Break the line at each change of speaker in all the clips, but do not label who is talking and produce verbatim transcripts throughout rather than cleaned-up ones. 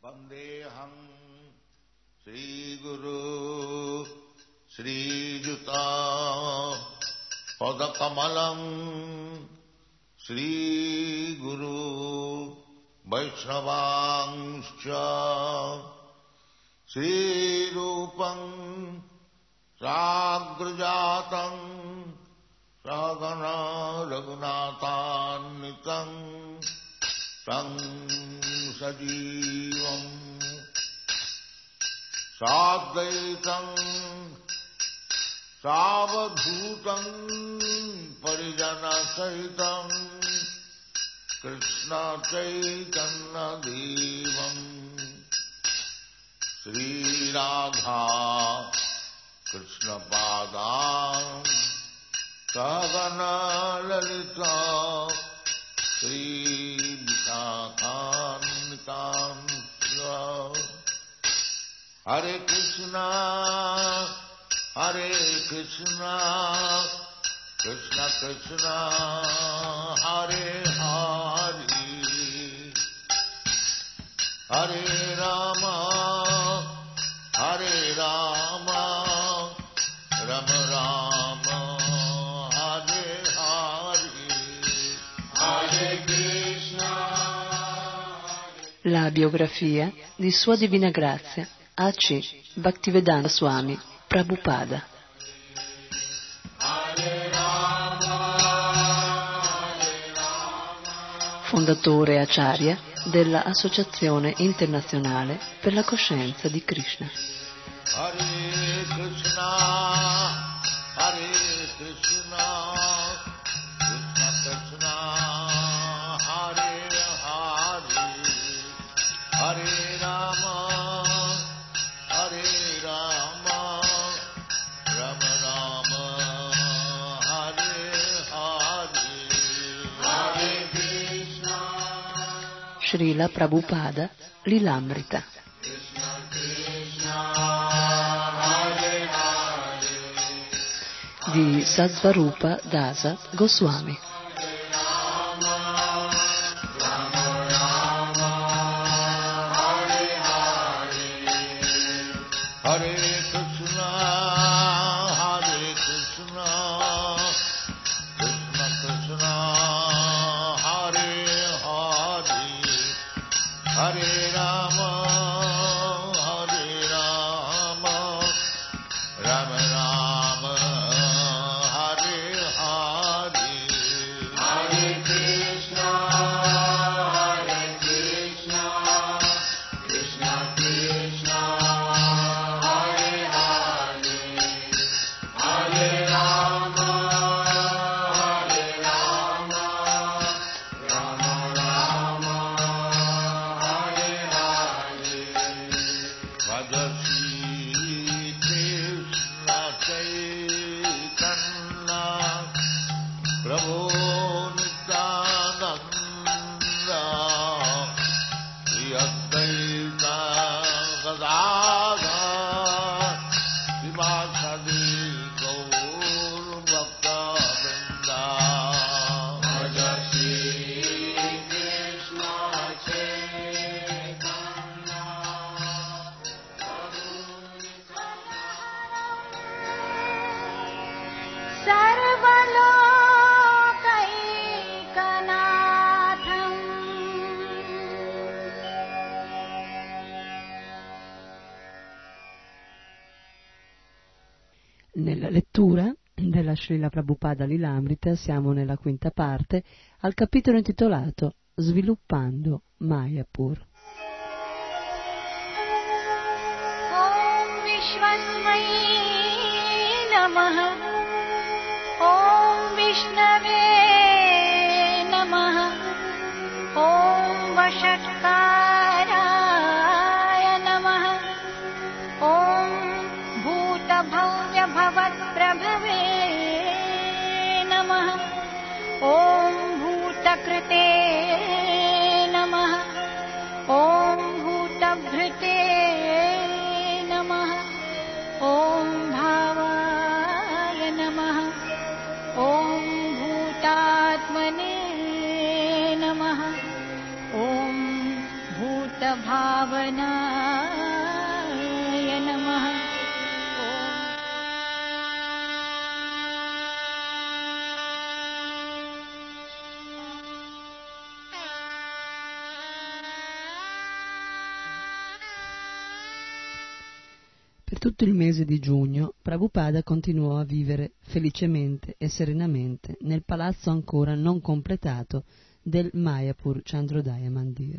Vandeham Sri Guru Sri Juta Padakamalam Sri Guru Vaishnavangscha Sri Rupam Sagrajatam Sagana Raghunatanitam Tang Sajivam Sadvaitam Savadhutam Parijana Sahitam Krishna Chaitanya Devam Sri Radha Krishna Padam Sagana Lalita Sri Vishakanitam Hare Krishna Hare Krishna Krishna Krishna Hare Hare Hare Rama Hare Rama Rama Rama Hare Hare Hare Krishna.
La biografia di Sua Divina Grazia A C Bhaktivedanta Swami Prabhupada. Fondatore Acharya della Associazione Internazionale per la Coscienza di Krishna.
Hare Krishna, Hare Krishna, Krishna Krishna, Hare Hare, Hare Rama, Hare Rama, Rama Rama, Hare Hare, Hare Krishna.
Srila Prabhupada Lilamrita. Di Sasvarupa Dasa Goswami.
Hare Krishna, Hare Krishna, Krishna Krishna, Hare Hare, Hare Rama, Hare Rama, Rama Rama, Hare Hare, Hare Krishna, Hare Krishna, Krishna Krishna, Hare Hare, Hare Rama, Hare Rama, Rama Rama, Hare Hare. Bhagavati Krishna Chaitanya Prabhu Nityananda Shri Advaita Gadadhar Srivasadi Gaur Bhakta Vrinda. Bhagavati Krishna Chaitanya
Sarvalokaikanaatham
Nella lettura della Srila Prabhupada Lilamrita siamo nella quinta parte al capitolo intitolato Sviluppando Mayapur.
Om Vishwasmai Namaha Om Vishnave Namaha Om Vashatkaraya Namaha Om Bhuta Bhavya Bhavat Prabhave Namaha Om Bhuta Krite Namaha Om Bhuta Bhrite Namaha Om Bhavaya वृन्दावनाय नमः।
Per tutto il mese di giugno Prabhupada continuò a vivere felicemente e serenamente nel palazzo ancora non completato del Mayapur Chandrodaya Mandir.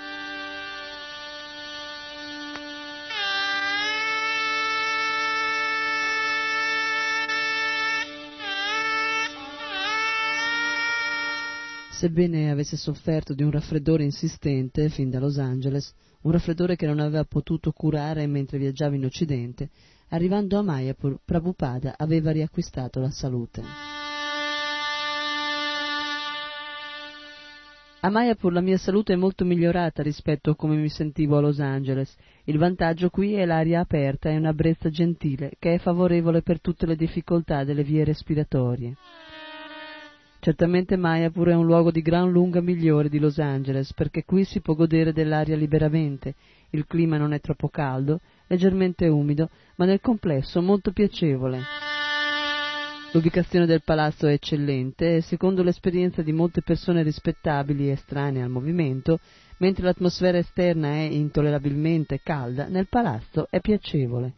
Sebbene avesse sofferto di un raffreddore insistente fin da Los Angeles, un raffreddore che non aveva potuto curare mentre viaggiava in Occidente, arrivando a Mayapur, Prabhupada aveva riacquistato la salute. A Mayapur la mia salute è molto migliorata rispetto a come mi sentivo a Los Angeles. Il vantaggio qui è l'aria aperta e una brezza gentile che è favorevole per tutte le difficoltà delle vie respiratorie. Certamente Mayapur è un luogo di gran lunga migliore di Los Angeles, perché qui si può godere dell'aria liberamente, il clima non è troppo caldo, leggermente umido, ma nel complesso molto piacevole. L'ubicazione del palazzo è eccellente e, secondo l'esperienza di molte persone rispettabili e estranee al movimento, mentre l'atmosfera esterna è intollerabilmente calda, nel palazzo è piacevole.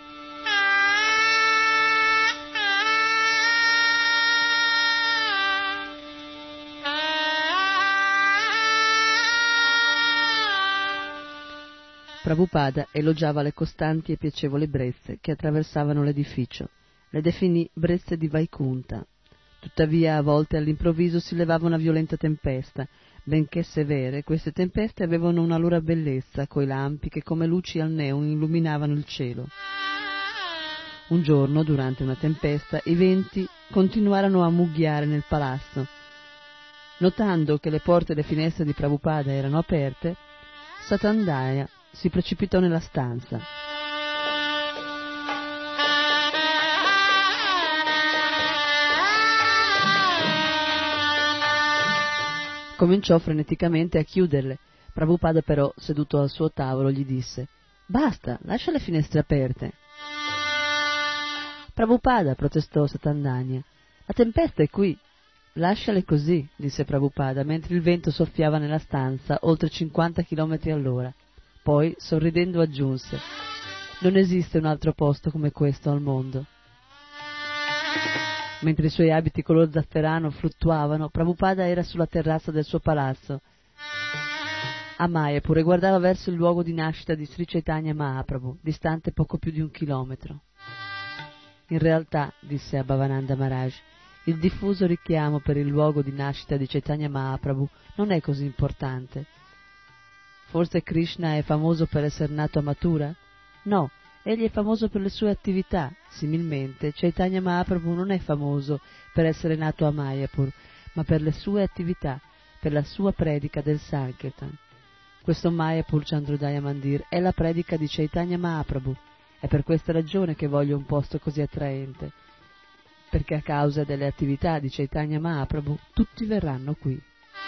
Prabhupada elogiava le costanti e piacevoli brezze che attraversavano l'edificio. Le definì brezze di Vaikunta. Tuttavia, a volte all'improvviso si levava una violenta tempesta. Benché severe, queste tempeste avevano una loro bellezza, coi lampi che come luci al neon illuminavano il cielo. Un giorno, durante una tempesta, i venti continuarono a mugghiare nel palazzo. Notando che le porte e le finestre di Prabhupada erano aperte, Satandaya si precipitò nella stanza. Cominciò freneticamente a chiuderle. Prabhupada però, seduto al suo tavolo, gli disse: «Basta, lascia le finestre aperte». «Prabhupada», protestò Satandanya, «la tempesta è qui». «Lasciale così», disse Prabhupada, mentre il vento soffiava nella stanza oltre cinquanta chilometri all'ora. Poi, sorridendo, aggiunse: «Non esiste un altro posto come questo al mondo». Mentre i suoi abiti color zafferano fluttuavano, Prabhupada era sulla terrazza del suo palazzo a Mayapur e guardava verso il luogo di nascita di Sri Chaitanya Mahaprabhu, distante poco più di un chilometro. «In realtà», disse a Bhavananda Maharaj, «il diffuso richiamo per il luogo di nascita di Chaitanya Mahaprabhu non è così importante. Forse Krishna è famoso per essere nato a Mathura? No, egli è famoso per le sue attività. Similmente, Chaitanya Mahaprabhu non è famoso per essere nato a Mayapur, ma per le sue attività, per la sua predica del Sankirtan. Questo Mayapur Chandrodaya Mandir è la predica di Chaitanya Mahaprabhu. È per questa ragione che voglio un posto così attraente, perché a causa delle attività di Chaitanya Mahaprabhu tutti verranno qui».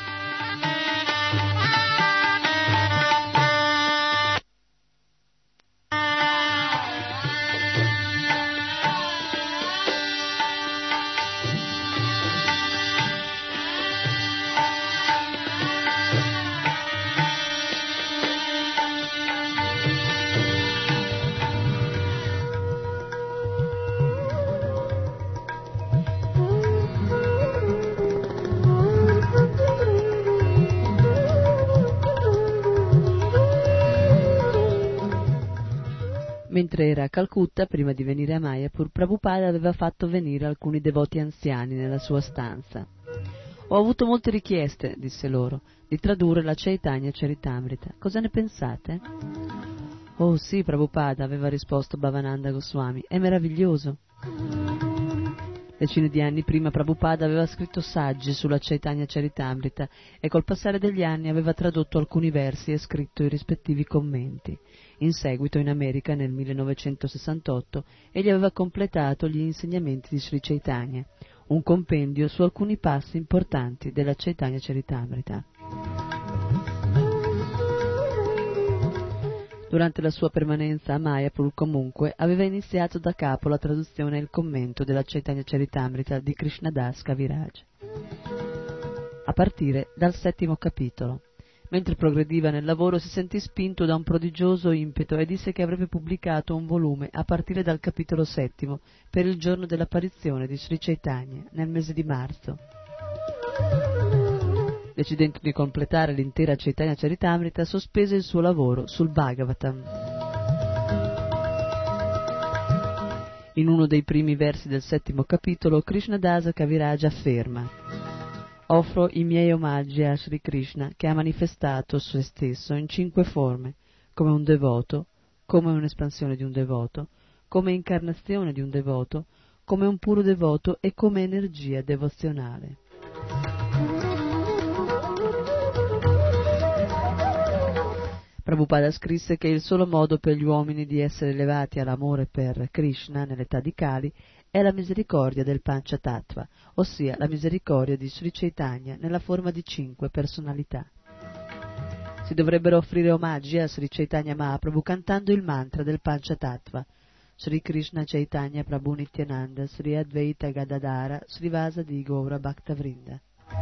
Mentre era a Calcutta, prima di venire a Mayapur, Prabhupada aveva fatto venire alcuni devoti anziani nella sua stanza. «Ho avuto molte richieste», disse loro, «di tradurre la Chaitanya Charitamrita. Cosa ne pensate?» «Oh sì, Prabhupada», aveva risposto Bhavananda Goswami, «è meraviglioso». Decine di anni prima Prabhupada aveva scritto saggi sulla Chaitanya Charitamrita e col passare degli anni aveva tradotto alcuni versi e scritto i rispettivi commenti. In seguito, in America, nel millenovecentosessantotto, egli aveva completato gli insegnamenti di Sri Chaitanya, un compendio su alcuni passi importanti della Chaitanya Charitamrita. Durante la sua permanenza a Mayapur, comunque, aveva iniziato da capo la traduzione e il commento della Chaitanya Charitamrita di Krishnadas Kaviraj, a partire dal settimo capitolo. Mentre progrediva nel lavoro si sentì spinto da un prodigioso impeto e disse che avrebbe pubblicato un volume a partire dal capitolo settimo per il giorno dell'apparizione di Sri Chaitanya nel mese di marzo. Decidendo di completare l'intera Chaitanya Charitamrita, sospese il suo lavoro sul Bhagavatam. In uno dei primi versi del settimo capitolo, Krishnadasa Kaviraj afferma: offro i miei omaggi a Sri Krishna, che ha manifestato se stesso in cinque forme, come un devoto, come un'espansione di un devoto, come incarnazione di un devoto, come un puro devoto e come energia devozionale. Prabhupada scrisse che il solo modo per gli uomini di essere elevati all'amore per Krishna nell'età di Kali è la misericordia del Panchatattva, ossia la misericordia di Sri Chaitanya nella forma di cinque personalità. Si dovrebbero offrire omaggi a Sri Chaitanya Mahaprabhu cantando il mantra del Panchatattva: Sri Krishna Chaitanya Prabhu Nityananda, Sri Advaita Gadadhara, Sri Vasadi Gaura Bhaktavrinda.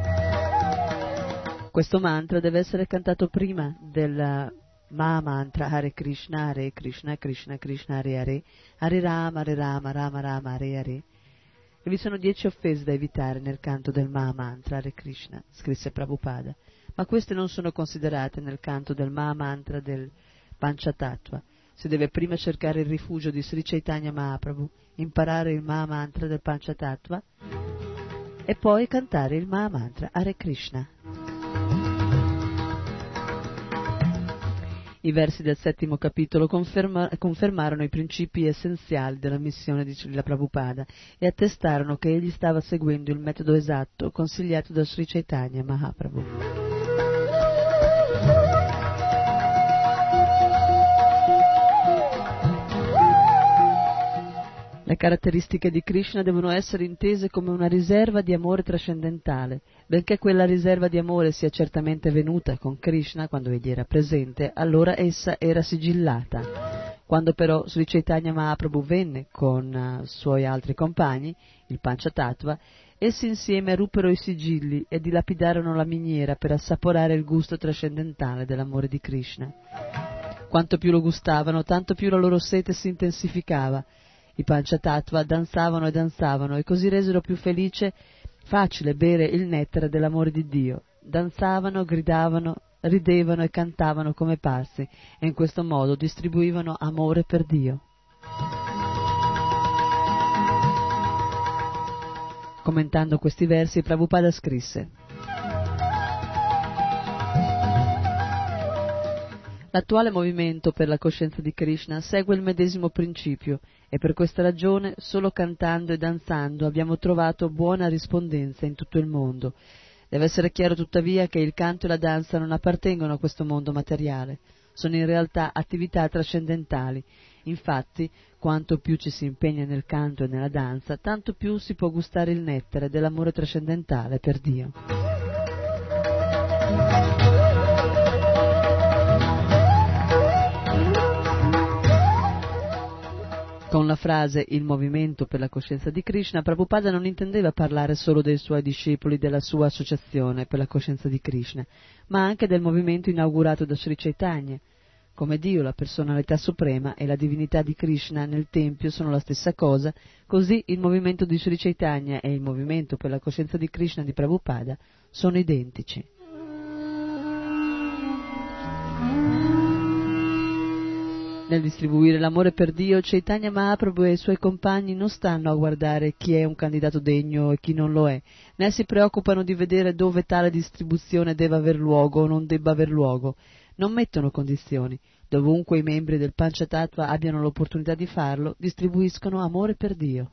Questo mantra deve essere cantato prima del Maha Mantra Hare Krishna, Hare Krishna, Krishna Krishna, Hare Hare, Hare Rama, Hare Rama, Rama Rama, Hare Hare. E vi sono dieci offese da evitare nel canto del Maha Mantra Hare Krishna, scrisse Prabhupada, ma queste non sono considerate nel canto del Maha Mantra del Panchatattva. Si deve prima cercare il rifugio di Sri Chaitanya Mahaprabhu, imparare il Maha Mantra del Panchatattva e poi cantare il Maha Mantra Hare Krishna. I versi del settimo capitolo conferma, confermarono i principi essenziali della missione di Srila Prabhupada e attestarono che egli stava seguendo il metodo esatto consigliato da Sri Chaitanya Mahaprabhu. Le caratteristiche di Krishna devono essere intese come una riserva di amore trascendentale. Benché quella riserva di amore sia certamente venuta con Krishna quando egli era presente, allora essa era sigillata. Quando però Sri Chaitanya Mahaprabhu venne con uh, suoi altri compagni, il Panchatattva, essi insieme ruppero i sigilli e dilapidarono la miniera per assaporare il gusto trascendentale dell'amore di Krishna. Quanto più lo gustavano, tanto più la loro sete si intensificava. I Panchatattva danzavano e danzavano e così resero più felice, facile bere il nettare dell'amore di Dio. Danzavano, gridavano, ridevano e cantavano come pazzi e in questo modo distribuivano amore per Dio. Commentando questi versi, Prabhupada scrisse: l'attuale movimento per la coscienza di Krishna segue il medesimo principio e per questa ragione solo cantando e danzando abbiamo trovato buona rispondenza in tutto il mondo. Deve essere chiaro tuttavia che il canto e la danza non appartengono a questo mondo materiale, sono in realtà attività trascendentali. Infatti, quanto più ci si impegna nel canto e nella danza, tanto più si può gustare il nettare dell'amore trascendentale per Dio. Con la frase «il movimento per la coscienza di Krishna», Prabhupada non intendeva parlare solo dei suoi discepoli della sua associazione per la coscienza di Krishna, ma anche del movimento inaugurato da Sri Chaitanya. Come Dio, la personalità suprema, e la divinità di Krishna nel Tempio sono la stessa cosa, così il movimento di Sri Chaitanya e il movimento per la coscienza di Krishna di Prabhupada sono identici. Nel distribuire l'amore per Dio, Chaitanya Mahaprabhu e i suoi compagni non stanno a guardare chi è un candidato degno e chi non lo è, né si preoccupano di vedere dove tale distribuzione deve aver luogo o non debba aver luogo. Non mettono condizioni. Dovunque i membri del Panchatattva abbiano l'opportunità di farlo, distribuiscono amore per Dio.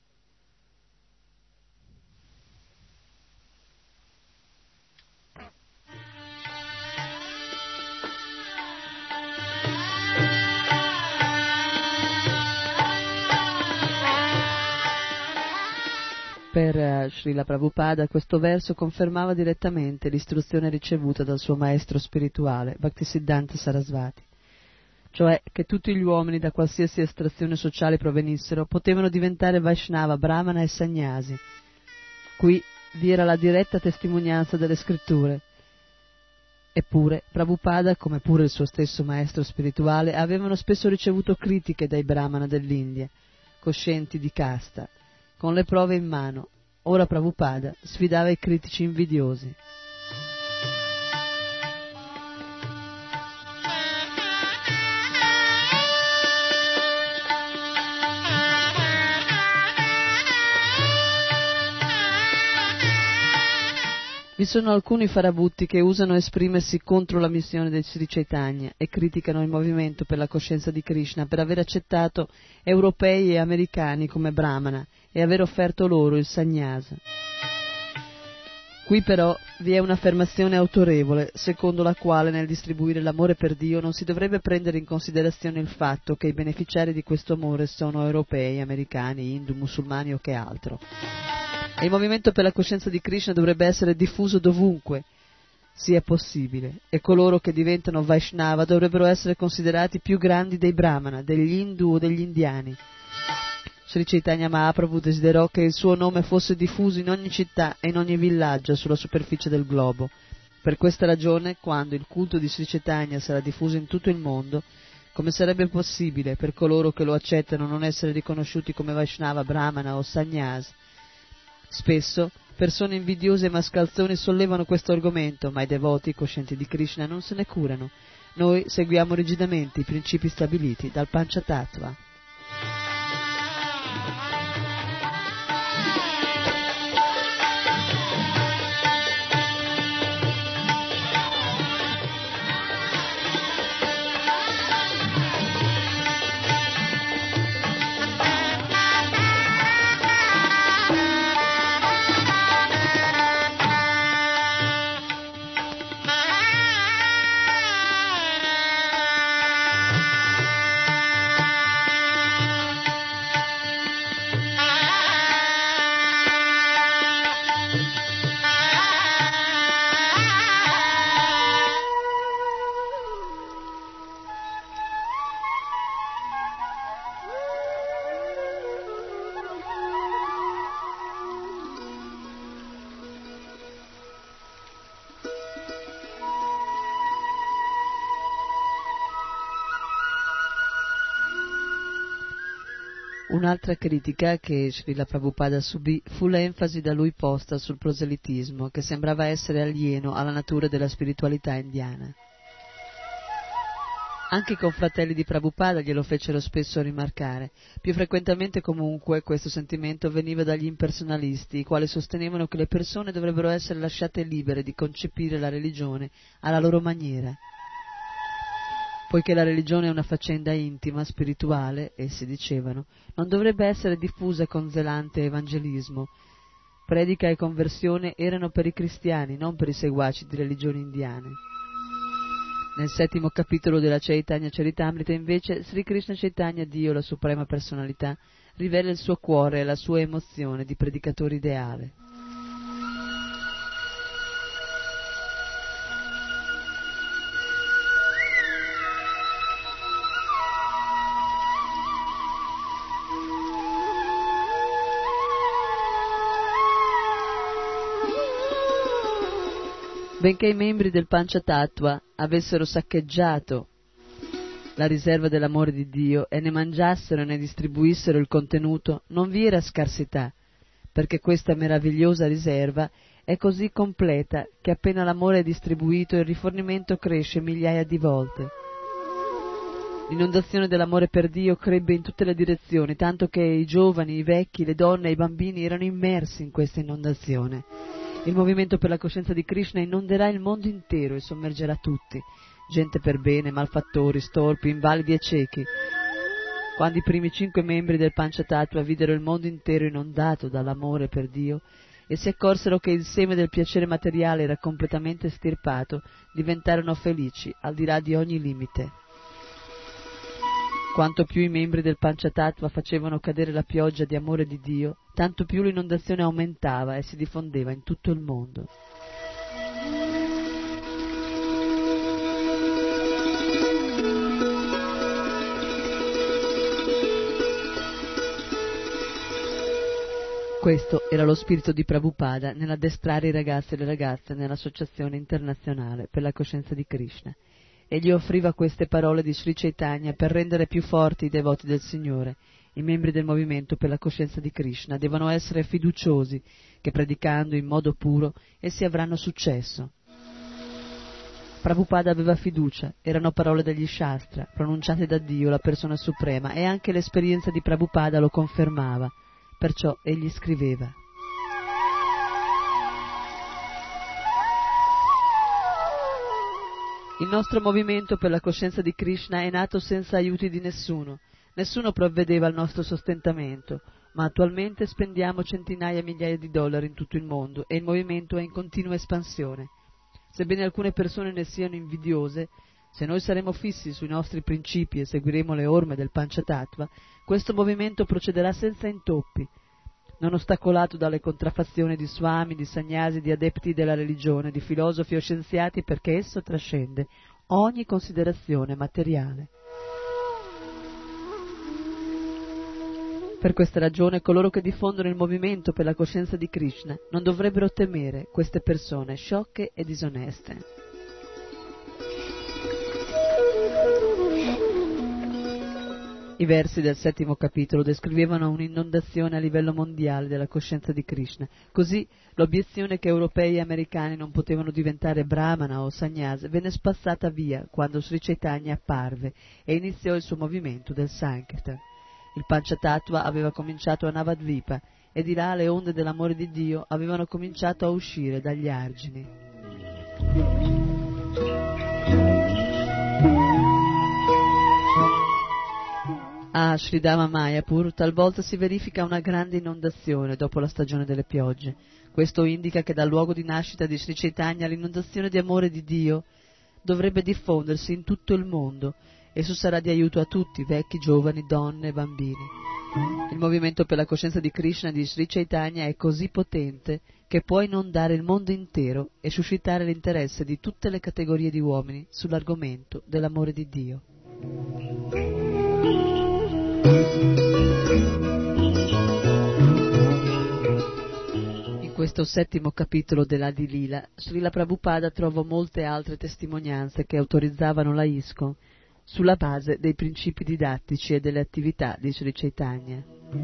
Per uh, Srila Prabhupada questo verso confermava direttamente l'istruzione ricevuta dal suo maestro spirituale, Bhaktisiddhanta Sarasvati. cioè che tutti gli uomini, da qualsiasi estrazione sociale provenissero, potevano diventare Vaishnava, Brahmana e Sannyasi. Qui vi era la diretta testimonianza delle scritture. Eppure, Prabhupada, come pure il suo stesso maestro spirituale, avevano spesso ricevuto critiche dai Brahmana dell'India, coscienti di casta, con le prove in mano. Ora Prabhupada sfidava i critici invidiosi. Vi sono alcuni farabutti che usano esprimersi contro la missione del Sri Chaitanya e criticano il movimento per la coscienza di Krishna per aver accettato europei e americani come brahmana e aver offerto loro il sannyasa. Qui però vi è un'affermazione autorevole, secondo la quale nel distribuire l'amore per Dio non si dovrebbe prendere in considerazione il fatto che i beneficiari di questo amore sono europei, americani, hindu, musulmani o che altro. E il movimento per la coscienza di Krishna dovrebbe essere diffuso dovunque sia possibile, e coloro che diventano Vaishnava dovrebbero essere considerati più grandi dei Brahmana, degli Hindu o degli Indiani. Sri Chaitanya Mahaprabhu desiderò che il suo nome fosse diffuso in ogni città e in ogni villaggio sulla superficie del globo. Per questa ragione, quando il culto di Sri Chaitanya sarà diffuso in tutto il mondo, come sarebbe possibile per coloro che lo accettano non essere riconosciuti come Vaishnava, Brahmana o Sannyas? Spesso persone invidiose e mascalzoni sollevano questo argomento, ma i devoti coscienti di Krishna non se ne curano. Noi seguiamo rigidamente i principi stabiliti dal Panchatattva. Un'altra critica che Srila Prabhupada subì fu l'enfasi da lui posta sul proselitismo, che sembrava essere alieno alla natura della spiritualità indiana. Anche i confratelli di Prabhupada glielo fecero spesso rimarcare. Più frequentemente comunque questo sentimento veniva dagli impersonalisti, i quali sostenevano che le persone dovrebbero essere lasciate libere di concepire la religione alla loro maniera. Poiché la religione è una faccenda intima, spirituale, essi dicevano, non dovrebbe essere diffusa con zelante evangelismo. Predica e conversione erano per i cristiani, non per i seguaci di religioni indiane. Nel settimo capitolo della Chaitanya Charitamrita, invece, Sri Krishna Chaitanya, Dio, la suprema personalità, rivela il suo cuore e la sua emozione di predicatore ideale. Benché i membri del Panchatattva avessero saccheggiato la riserva dell'amore di Dio e ne mangiassero e ne distribuissero il contenuto, non vi era scarsità, perché questa meravigliosa riserva è così completa che appena l'amore è distribuito il rifornimento cresce migliaia di volte. L'inondazione dell'amore per Dio crebbe in tutte le direzioni, tanto che i giovani, i vecchi, le donne e i bambini erano immersi in questa inondazione. Il movimento per la coscienza di Krishna inonderà il mondo intero e sommergerà tutti, gente per bene, malfattori, storpi, invalidi e ciechi. Quando i primi cinque membri del Panchatattva videro il mondo intero inondato dall'amore per Dio e si accorsero che il seme del piacere materiale era completamente estirpato, diventarono felici, al di là di ogni limite. Quanto più i membri del Panchatattva facevano cadere la pioggia di amore di Dio, tanto più l'inondazione aumentava e si diffondeva in tutto il mondo. Questo era lo spirito di Prabhupada nell'addestrare i ragazzi e le ragazze nell'Associazione Internazionale per la Coscienza di Krishna. Egli offriva queste parole di Sri Chaitanya per rendere più forti i devoti del Signore. I membri del movimento per la coscienza di Krishna devono essere fiduciosi che predicando in modo puro essi avranno successo. Prabhupada aveva fiducia, erano parole degli Shastra, pronunciate da Dio, la persona suprema, e anche l'esperienza di Prabhupada lo confermava, perciò egli scriveva. Il nostro movimento per la coscienza di Krishna è nato senza aiuti di nessuno. Nessuno provvedeva al nostro sostentamento, ma attualmente spendiamo centinaia e migliaia di dollari in tutto il mondo e il movimento è in continua espansione. Sebbene alcune persone ne siano invidiose, se noi saremo fissi sui nostri principi e seguiremo le orme del Panchatattva, questo movimento procederà senza intoppi, non ostacolato dalle contraffazioni di swami, di sannyasi, di adepti della religione, di filosofi o scienziati, perché esso trascende ogni considerazione materiale. Per questa ragione coloro che diffondono il movimento per la coscienza di Krishna non dovrebbero temere queste persone sciocche e disoneste. I versi del settimo capitolo descrivevano un'inondazione a livello mondiale della coscienza di Krishna. Così l'obiezione che europei e americani non potevano diventare brahmana o sannyas venne spazzata via quando Sri Chaitanya apparve e iniziò il suo movimento del Sankirtan. Il Panchatattva aveva cominciato a Navadvipa e di là le onde dell'amore di Dio avevano cominciato a uscire dagli argini. A Sridhama Mayapur talvolta si verifica una grande inondazione dopo la stagione delle piogge. Questo indica che dal luogo di nascita di Sri Chaitanya l'inondazione di amore di Dio dovrebbe diffondersi in tutto il mondo. Esso sarà di aiuto a tutti, vecchi, giovani, donne e bambini. Il movimento per la coscienza di Krishna di Sri Chaitanya è così potente che può inondare il mondo intero e suscitare l'interesse di tutte le categorie di uomini sull'argomento dell'amore di Dio. In questo settimo capitolo dell'Adi Lila, Srila Prabhupada trovò molte altre testimonianze che autorizzavano la ISKCON sulla base dei principi didattici e delle attività di Sri Chaitanya.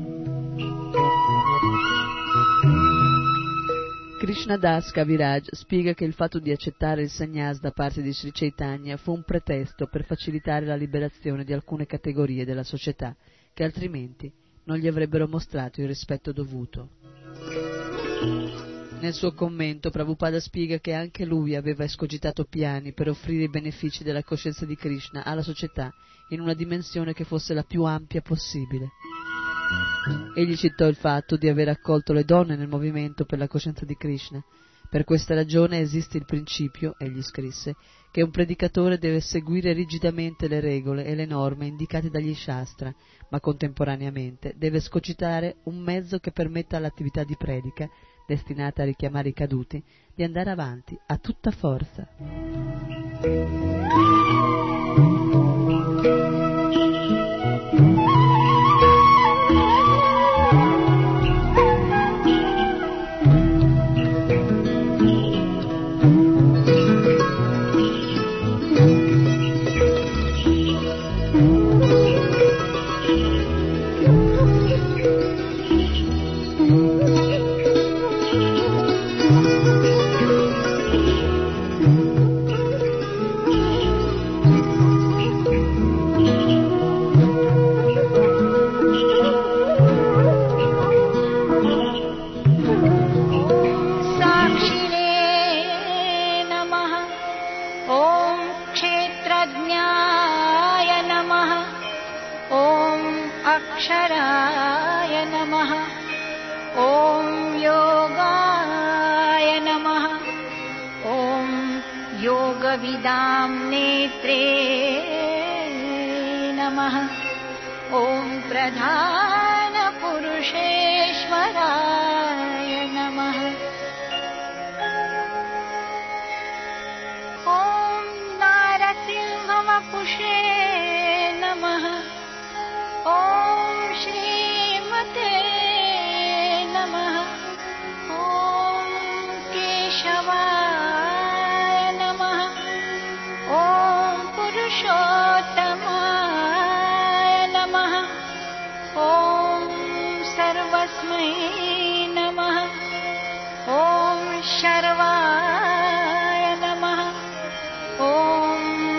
Krishnadas Kaviraj spiega che il fatto di accettare il sannyas da parte di Sri Chaitanya fu un pretesto per facilitare la liberazione di alcune categorie della società che altrimenti non gli avrebbero mostrato il rispetto dovuto. Nel suo commento Prabhupada spiega che anche lui aveva escogitato piani per offrire i benefici della coscienza di Krishna alla società in una dimensione che fosse la più ampia possibile. Egli citò il fatto di aver accolto le donne nel movimento per la coscienza di Krishna. Per questa ragione esiste il principio, egli scrisse, che un predicatore deve seguire rigidamente le regole e le norme indicate dagli Shastra, ma contemporaneamente deve escogitare un mezzo che permetta all'attività di predica destinata a richiamare i caduti, di andare avanti a tutta forza.
अक्षराय नमः ॐ योगाय नमः ॐ योगविदां नेत्रे नमः ॐ प्रधानपुरुषेश्वराय नमः ॐ नारसिंहवपुषे नमः ॐ श्रीमते नमः भैरवाय नमः ॐ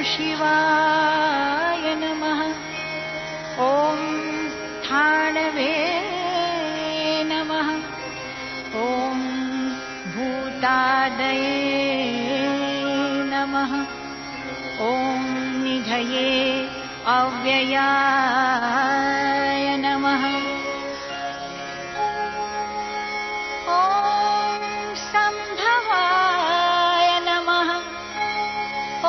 शिवाय नमः ॐ स्थाणवे नमः ॐ भूतादये नमः ॐ निधये अव्ययाय नमः ॐ संभवाय नमः ॐ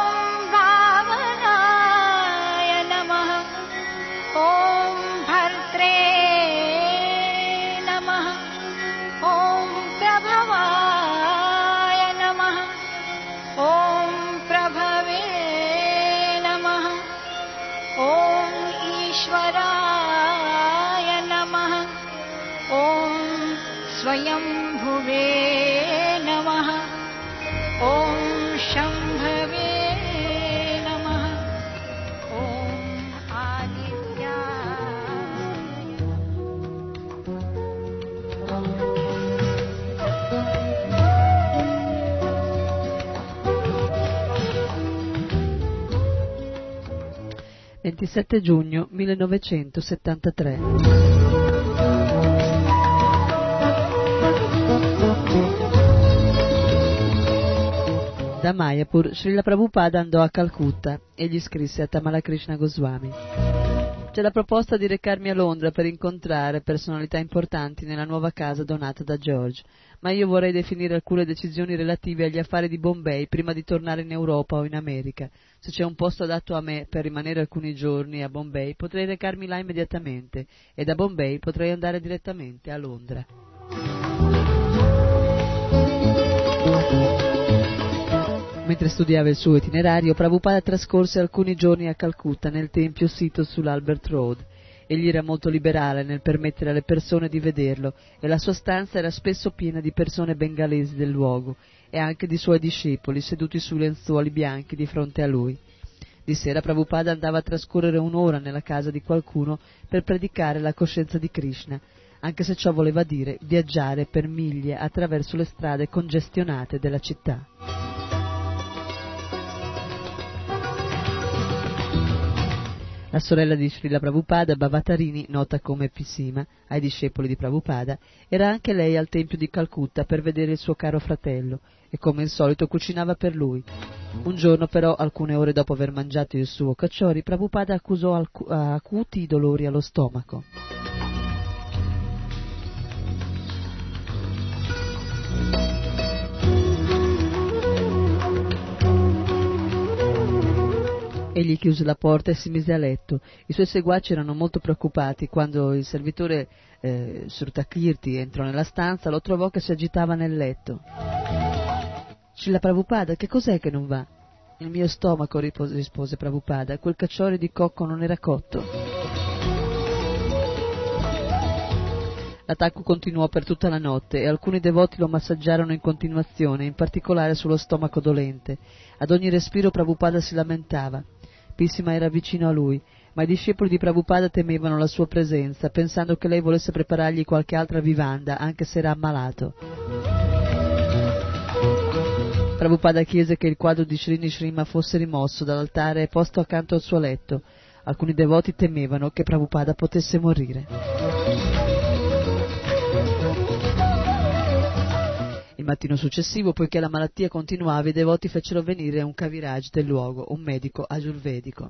भावनाय नमः ॐ भर्त्रे नमः ॐ प्रभवाय नमः ॐ प्रभवे नमः ॐ ईश्वराय नमः ॐ स्वयंभुवे नमः ॐ शम्भवे नमः ॐ आदित्याय
ventisette giugno millenovecentosettantatré. Da Mayapur, Srila Prabhupada andò a Calcutta e gli scrisse a Tamala Krishna Goswami: c'è la proposta di recarmi a Londra per incontrare personalità importanti nella nuova casa donata da George, ma io vorrei definire alcune decisioni relative agli affari di Bombay prima di tornare in Europa o in America. Se c'è un posto adatto a me per rimanere alcuni giorni a Bombay, potrei recarmi là immediatamente e da Bombay potrei andare direttamente a Londra. Mentre studiava il suo itinerario, Prabhupada trascorse alcuni giorni a Calcutta nel tempio sito sull'Albert Road. Egli era molto liberale nel permettere alle persone di vederlo e la sua stanza era spesso piena di persone bengalesi del luogo e anche di suoi discepoli seduti su lenzuoli bianchi di fronte a lui. Di sera Prabhupada andava a trascorrere un'ora nella casa di qualcuno per predicare la coscienza di Krishna, anche se ciò voleva dire viaggiare per miglia attraverso le strade congestionate della città. La sorella di Srila Prabhupada, Bhavatarini, nota come Pisima ai discepoli di Prabhupada, era anche lei al tempio di Calcutta per vedere il suo caro fratello e come al solito cucinava per lui. Un giorno però, alcune ore dopo aver mangiato il suo kachori, Prabhupada accusò alcu- acuti dolori allo stomaco. Egli chiuse la porta e si mise a letto. I suoi seguaci erano molto preoccupati. Quando il servitore eh, Srutakirti entrò nella stanza, lo trovò che si agitava nel letto. Srila Prabhupada, che cos'è che non va? Il mio stomaco, rispose, rispose Prabhupada, quel cacciore di cocco non era cotto. L'attacco continuò per tutta la notte e alcuni devoti lo massaggiarono in continuazione, in particolare sullo stomaco dolente. Ad ogni respiro Prabhupada si lamentava. Pissima era vicino a lui, ma i discepoli di Prabhupada temevano la sua presenza, pensando che lei volesse preparargli qualche altra vivanda, anche se era ammalato. Prabhupada chiese che il quadro di Srini Shrima fosse rimosso dall'altare e posto accanto al suo letto. Alcuni devoti temevano che Prabhupada potesse morire. Il mattino successivo, poiché la malattia continuava, i devoti fecero venire un Kaviraj del luogo, un medico ayurvedico.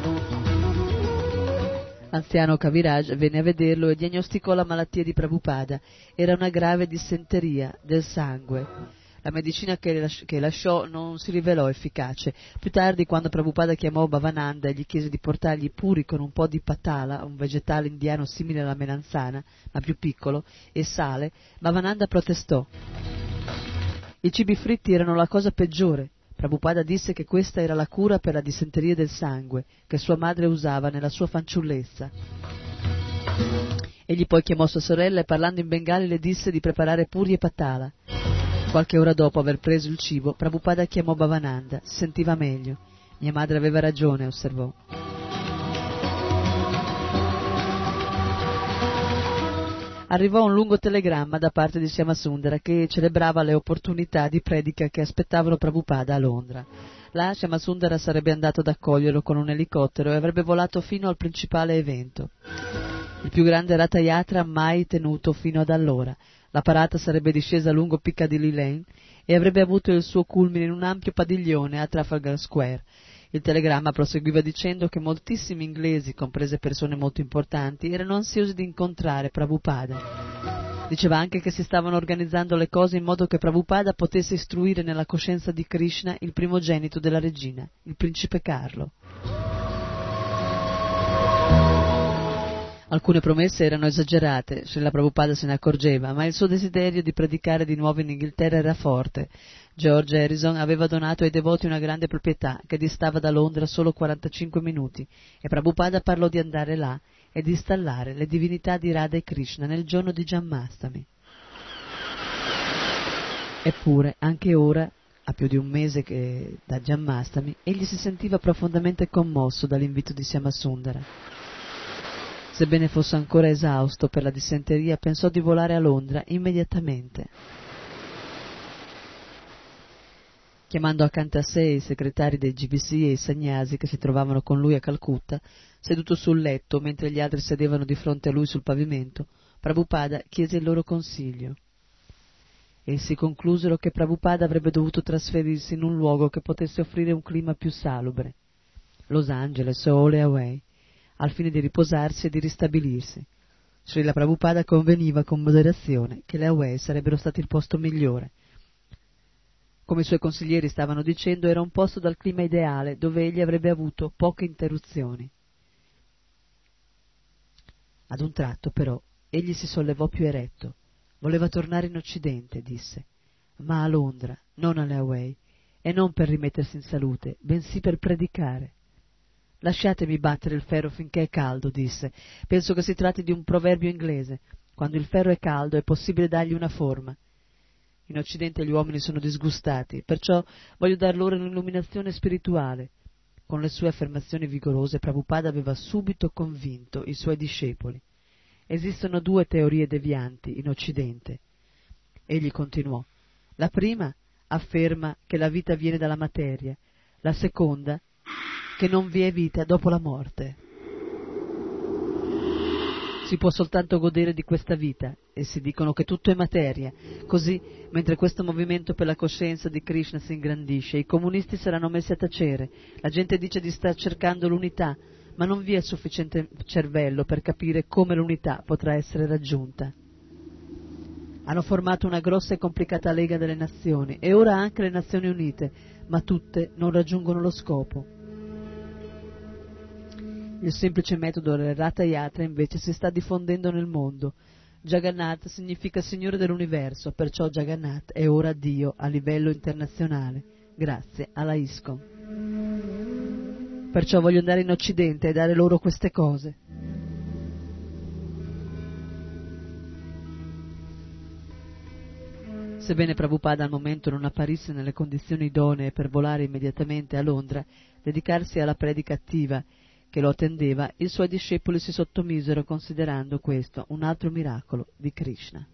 L'anziano Kaviraj venne a vederlo e diagnosticò la malattia di Prabhupada. Era una grave dissenteria del sangue. La medicina che lasciò non si rivelò efficace. Più tardi, quando Prabhupada chiamò Bhavananda e gli chiese di portargli puri con un po' di patala, un vegetale indiano simile alla melanzana, ma più piccolo, e sale, Bhavananda protestò. I cibi fritti erano la cosa peggiore. Prabhupada disse che questa era la cura per la dissenteria del sangue, che sua madre usava nella sua fanciullezza. Egli poi chiamò sua sorella e parlando in bengali le disse di preparare puri e patala. Qualche ora dopo aver preso il cibo, Prabhupada chiamò Bhavananda. Si sentiva meglio. Mia madre aveva ragione, osservò. arrivò un lungo telegramma da parte di Shyamasundara che celebrava le opportunità di predica che aspettavano Prabhupada a Londra. Là Shyamasundara sarebbe andato ad accoglierlo con un elicottero e avrebbe volato fino al principale evento, il più grande Ratha Yatra mai tenuto fino ad allora. La parata sarebbe discesa lungo Piccadilly Lane e avrebbe avuto il suo culmine in un ampio padiglione a Trafalgar Square. Il telegramma proseguiva dicendo che moltissimi inglesi, comprese persone molto importanti, erano ansiosi di incontrare Prabhupada. Diceva anche che si stavano organizzando le cose in modo che Prabhupada potesse istruire nella coscienza di Krishna il primogenito della regina, il principe Carlo. Alcune promesse erano esagerate, Srila Prabhupada se ne accorgeva, ma il suo desiderio di predicare di nuovo in Inghilterra era forte. George Harrison aveva donato ai devoti una grande proprietà che distava da Londra solo quarantacinque minuti e Prabhupada parlò di andare là e di installare le divinità di Radha e Krishna nel giorno di Janmastami. Eppure, anche ora, a più di un mese che da Janmastami, egli si sentiva profondamente commosso dall'invito di Shyamasundara. Sebbene fosse ancora esausto per la dissenteria, pensò di volare a Londra immediatamente. Chiamando accanto a sé i segretari dei G B C e i sannyasi che si trovavano con lui a Calcutta, seduto sul letto mentre gli altri sedevano di fronte a lui sul pavimento, Prabhupada chiese il loro consiglio. Essi conclusero che Prabhupada avrebbe dovuto trasferirsi in un luogo che potesse offrire un clima più salubre, Los Angeles o Hawaii, al fine di riposarsi e di ristabilirsi. Srila Prabhupada conveniva con moderazione che le Hawaii sarebbero stati il posto migliore. Come i suoi consiglieri stavano dicendo, era un posto dal clima ideale dove egli avrebbe avuto poche interruzioni. Ad un tratto, però, egli si sollevò più eretto. Voleva tornare in Occidente, disse, ma a Londra, non alle Hawaii, e non per rimettersi in salute, bensì per predicare. Lasciatemi battere il ferro finché è caldo, disse. Penso che si tratti di un proverbio inglese. Quando il ferro è caldo è possibile dargli una forma. In Occidente gli uomini sono disgustati, perciò voglio dar loro un'illuminazione spirituale. Con le sue affermazioni vigorose Prabhupada aveva subito convinto i suoi discepoli. Esistono due teorie devianti in Occidente. Egli continuò. La prima afferma che la vita viene dalla materia, la seconda che non vi è vita dopo la morte. Si può soltanto godere di questa vita, essi dicono che tutto è materia. Così, mentre questo movimento per la coscienza di Krishna si ingrandisce, i comunisti saranno messi a tacere, la gente dice di star cercando l'unità, ma non vi è sufficiente cervello per capire come l'unità potrà essere raggiunta. Hanno formato una grossa e complicata lega delle nazioni, e ora anche le Nazioni Unite, ma tutte non raggiungono lo scopo. Il semplice metodo del Ratha Yatra invece si sta diffondendo nel mondo. Jagannath significa Signore dell'universo, perciò Jagannath è ora Dio a livello internazionale, grazie alla ISKCON. Perciò voglio andare in Occidente e dare loro queste cose. Sebbene Prabhupada al momento non apparisse nelle condizioni idonee per volare immediatamente a Londra, dedicarsi alla predica attiva che lo attendeva, i suoi discepoli si sottomisero considerando questo un altro miracolo di Krishna.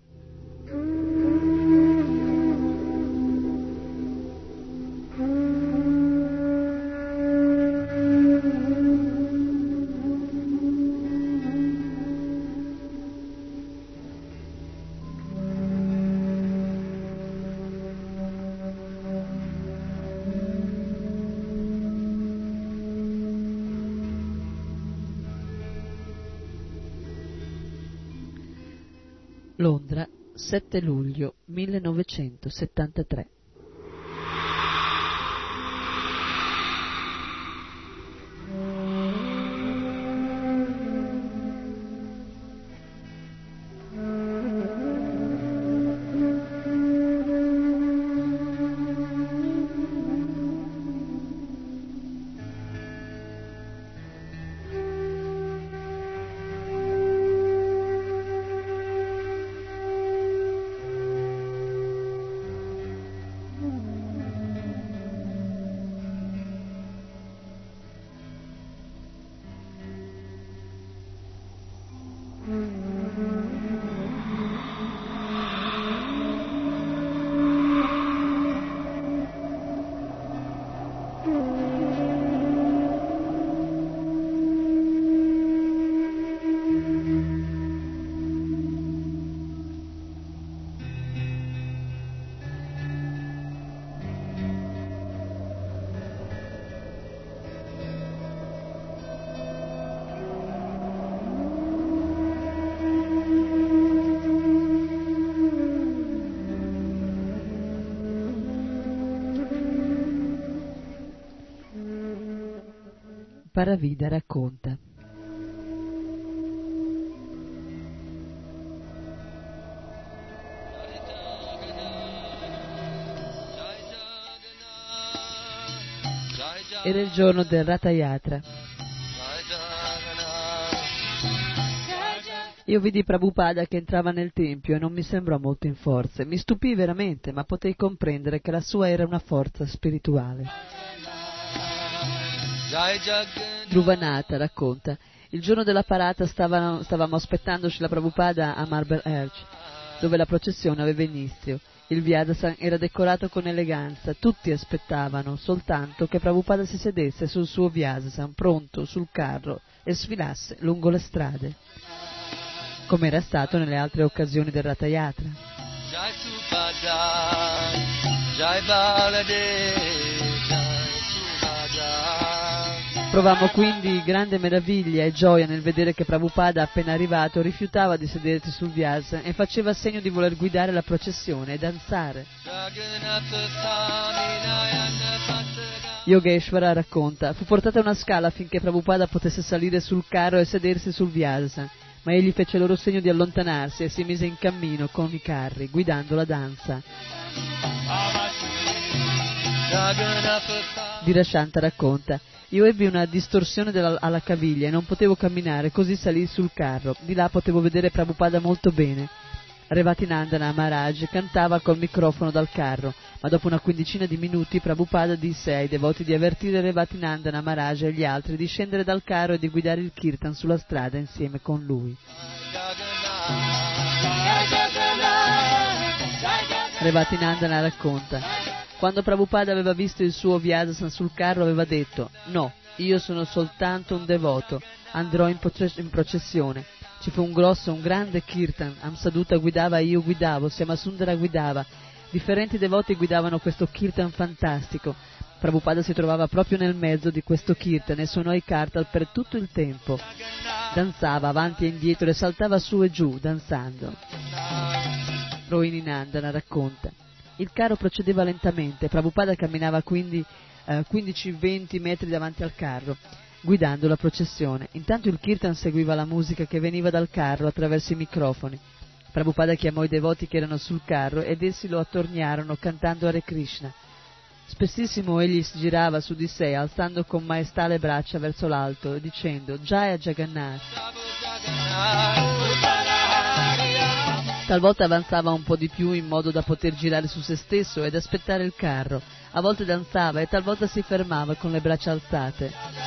Londra, sette luglio millenovecentosettantatré. Paravida racconta. Era il giorno del Ratha Yatra. Io vidi Prabhupada che entrava nel tempio e non mi sembrò molto in forze. Mi stupì veramente, ma potei comprendere che la sua era una forza spirituale. Dhruvanatha racconta. Il giorno della parata stavano, stavamo aspettando Srila Prabhupada a Marble Arch, dove la processione aveva inizio. Il Vyasa era decorato con eleganza, tutti aspettavano soltanto che Prabhupada si sedesse sul suo Vyasa, pronto sul carro, e sfilasse lungo le strade, come era stato nelle altre occasioni del Ratha Yatra. Jai Subhadra, Jai Baladev, Jai Subhadra. Provammo quindi grande meraviglia e gioia nel vedere che Prabhupada, appena arrivato, rifiutava di sedersi sul Vyasa e faceva segno di voler guidare la processione e danzare. Yogeshwara racconta, fu portata una scala affinché Prabhupada potesse salire sul carro e sedersi sul Vyasa, ma egli fece loro segno di allontanarsi e si mise in cammino con i carri, guidando la danza. Dirashanta racconta, io ebbi una distorsione della, alla caviglia e non potevo camminare, così salii sul carro. Di là potevo vedere Prabhupada molto bene. Revatinandana Maharaj cantava col microfono dal carro, ma dopo una quindicina di minuti Prabhupada disse ai devoti di avvertire Revatinandana Maharaj e gli altri di scendere dal carro e di guidare il kirtan sulla strada insieme con lui. Revatinandana racconta, quando Prabhupada aveva visto il suo Vyasa sul carro aveva detto, no, io sono soltanto un devoto, andrò in, proce- in processione. Ci fu un grosso, un grande kirtan, Amsaduta guidava e io guidavo, Syamasundara guidava, differenti devoti guidavano questo kirtan fantastico. Prabhupada si trovava proprio nel mezzo di questo kirtan e suonò i kartal per tutto il tempo. Danzava avanti e indietro e saltava su e giù, danzando. Rohini Nandana racconta. Il carro procedeva lentamente, Prabhupada camminava quindi eh, quindici venti metri davanti al carro, guidando la processione. Intanto il kirtan seguiva la musica che veniva dal carro attraverso i microfoni. Prabhupada chiamò i devoti che erano sul carro ed essi lo attorniarono cantando Hare Krishna. Spessissimo egli si girava su di sé, alzando con maestà le braccia verso l'alto e dicendo Jaya Jagannath. Talvolta avanzava un po' di più in modo da poter girare su se stesso ed aspettare il carro. A volte danzava e talvolta si fermava con le braccia alzate.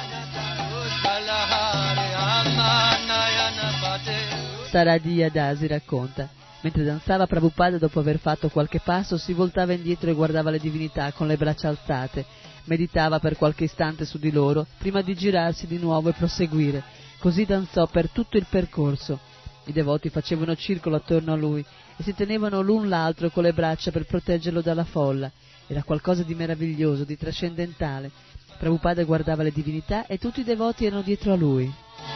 Saradiya Dasi racconta. Mentre danzava Prabhupada, dopo aver fatto qualche passo, si voltava indietro e guardava le divinità con le braccia alzate. Meditava per qualche istante su di loro, prima di girarsi di nuovo e proseguire. Così danzò per tutto il percorso. I devoti facevano circolo attorno a lui e si tenevano l'un l'altro con le braccia per proteggerlo dalla folla. Era qualcosa di meraviglioso, di trascendentale. Prabhupada guardava le divinità e tutti i devoti erano dietro a lui.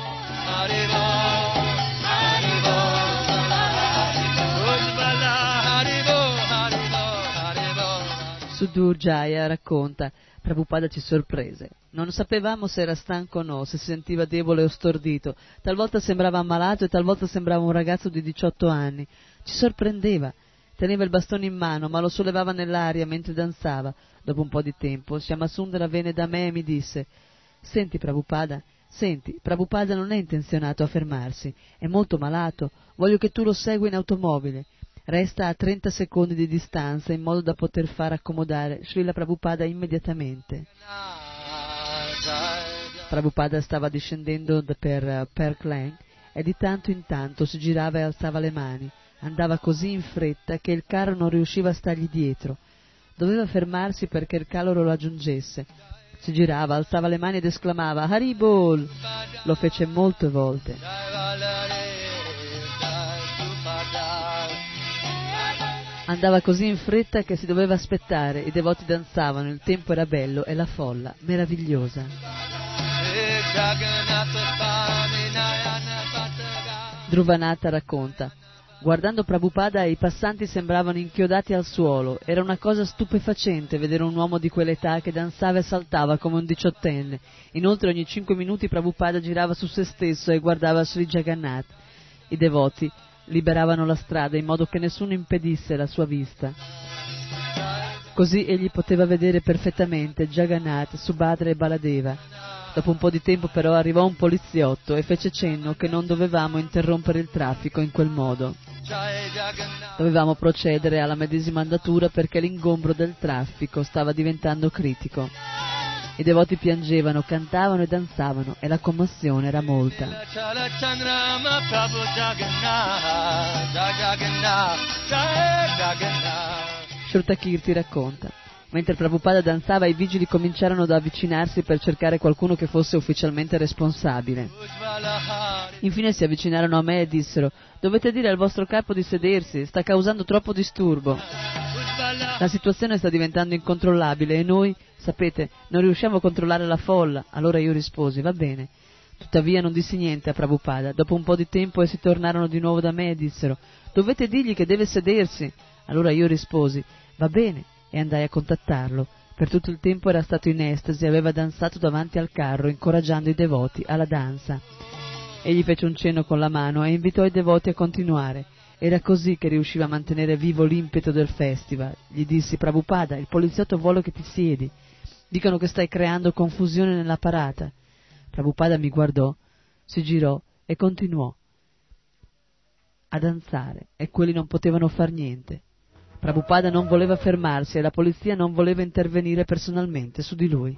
Sudur Jaya racconta, Prabhupada ci sorprese. Non sapevamo se era stanco o no, se si sentiva debole o stordito. Talvolta sembrava ammalato e talvolta sembrava un ragazzo di diciotto anni. Ci sorprendeva. Teneva il bastone in mano, ma lo sollevava nell'aria mentre danzava. Dopo un po' di tempo, Syamasundara venne da me e mi disse: «Senti, Prabhupada, senti, Prabhupada non è intenzionato a fermarsi. È molto malato. Voglio che tu lo segua in automobile. Resta a trenta secondi di distanza in modo da poter far accomodare Srila Prabhupada immediatamente». Prabhupada stava discendendo per Park Lane e di tanto in tanto si girava e alzava le mani. Andava così in fretta che il carro non riusciva a stargli dietro. Doveva fermarsi perché il carro lo raggiungesse. Si girava, alzava le mani ed esclamava Hari Bol! Lo fece molte volte. Andava così in fretta che si doveva aspettare, i devoti danzavano, il tempo era bello e la folla meravigliosa. Dhruvanatha racconta, Guardando Prabhupada, i passanti sembravano inchiodati al suolo. Era una cosa stupefacente vedere un uomo di quell'età che danzava e saltava come un diciottenne. Inoltre ogni cinque minuti Prabhupada girava su se stesso e guardava Sri Jagannath. I devoti liberavano la strada in modo che nessuno impedisse la sua vista. Così egli poteva vedere perfettamente Jagannath, Subhadra e Baladeva. Dopo un po' di tempo però arrivò un poliziotto e fece cenno che non dovevamo interrompere il traffico in quel modo. Dovevamo procedere alla medesima andatura perché l'ingombro del traffico stava diventando critico. I devoti piangevano, cantavano e danzavano e la commozione era molta. Shrutakirti racconta: mentre Prabhupada danzava, i vigili cominciarono ad avvicinarsi per cercare qualcuno che fosse ufficialmente responsabile. Infine si avvicinarono a me e dissero: dovete dire al vostro capo di sedersi, sta causando troppo disturbo. La situazione sta diventando incontrollabile e noi, sapete, non riusciamo a controllare la folla. Allora io risposi: va bene. Tuttavia non dissi niente a Prabhupada. Dopo un po' di tempo essi tornarono di nuovo da me e dissero: dovete dirgli che deve sedersi. Allora io risposi: va bene, e andai a contattarlo. Per tutto il tempo era stato in estasi e aveva danzato davanti al carro, incoraggiando i devoti alla danza. Egli fece un cenno con la mano e invitò i devoti a continuare. Era così che riusciva a mantenere vivo l'impeto del festival. Gli dissi: Prabhupada, il poliziotto vuole che ti siedi. Dicono che stai creando confusione nella parata. Prabhupada mi guardò, si girò e continuò a danzare, e quelli non potevano far niente. Prabhupada non voleva fermarsi e la polizia non voleva intervenire personalmente su di lui.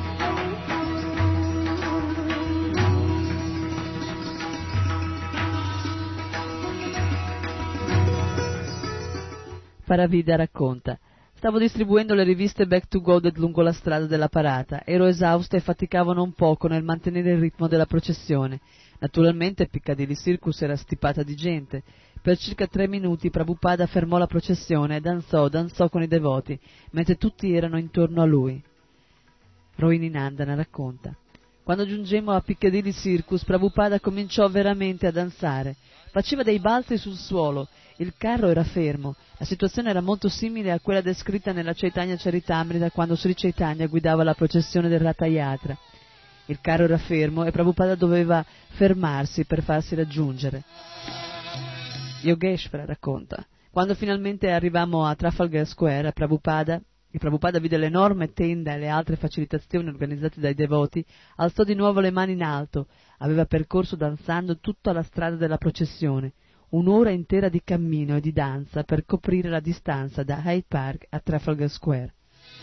Paravida racconta: stavo distribuendo le riviste Back to Godhead lungo la strada della parata. Ero esausta e faticavo non poco nel mantenere il ritmo della processione. Naturalmente Piccadilly Circus era stipata di gente. Per circa tre minuti Prabhupada fermò la processione e danzò, danzò con i devoti, mentre tutti erano intorno a lui. Rohini Nandana racconta: quando giungemmo a Piccadilly Circus, Prabhupada cominciò veramente a danzare. Faceva dei balzi sul suolo. Il carro era fermo. La situazione era molto simile a quella descritta nella Chaitanya Charitamrita quando Sri Chaitanya guidava la processione del Ratha Yatra. Il carro era fermo e Prabhupada doveva fermarsi per farsi raggiungere. Yogeshvara racconta: quando finalmente arrivammo a Trafalgar Square, a Prabhupada, e Prabhupada vide l'enorme tenda e le altre facilitazioni organizzate dai devoti, alzò di nuovo le mani in alto. Aveva percorso danzando tutta la strada della processione, un'ora intera di cammino e di danza per coprire la distanza da Hyde Park a Trafalgar Square.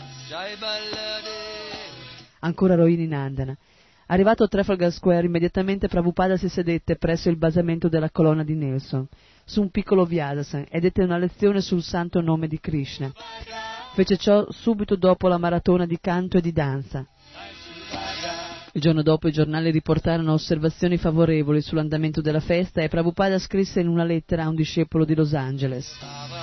Ancora Rohini Nandana: arrivato a Trafalgar Square, immediatamente Prabhupada si sedette presso il basamento della colonna di Nelson, su un piccolo Vyadasan, e dette una lezione sul santo nome di Krishna. Fece ciò subito dopo la maratona di canto e di danza. Il giorno dopo i giornali riportarono osservazioni favorevoli sull'andamento della festa e Prabhupada scrisse in una lettera a un discepolo di Los Angeles: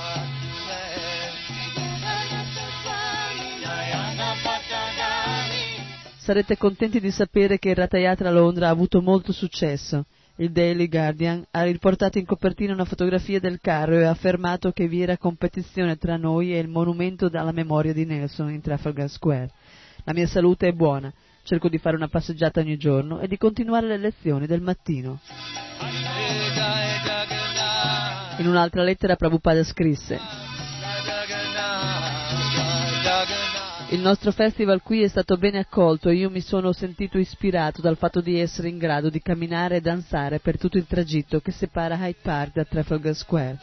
sarete contenti di sapere che il Ratha Yatra a Londra ha avuto molto successo. Il Daily Guardian ha riportato in copertina una fotografia del carro e ha affermato che vi era competizione tra noi e il monumento alla memoria di Nelson in Trafalgar Square. La mia salute è buona, cerco di fare una passeggiata ogni giorno e di continuare le lezioni del mattino. In un'altra lettera Prabhupada scrisse: il nostro festival qui è stato bene accolto e io mi sono sentito ispirato dal fatto di essere in grado di camminare e danzare per tutto il tragitto che separa Hyde Park da Trafalgar Square.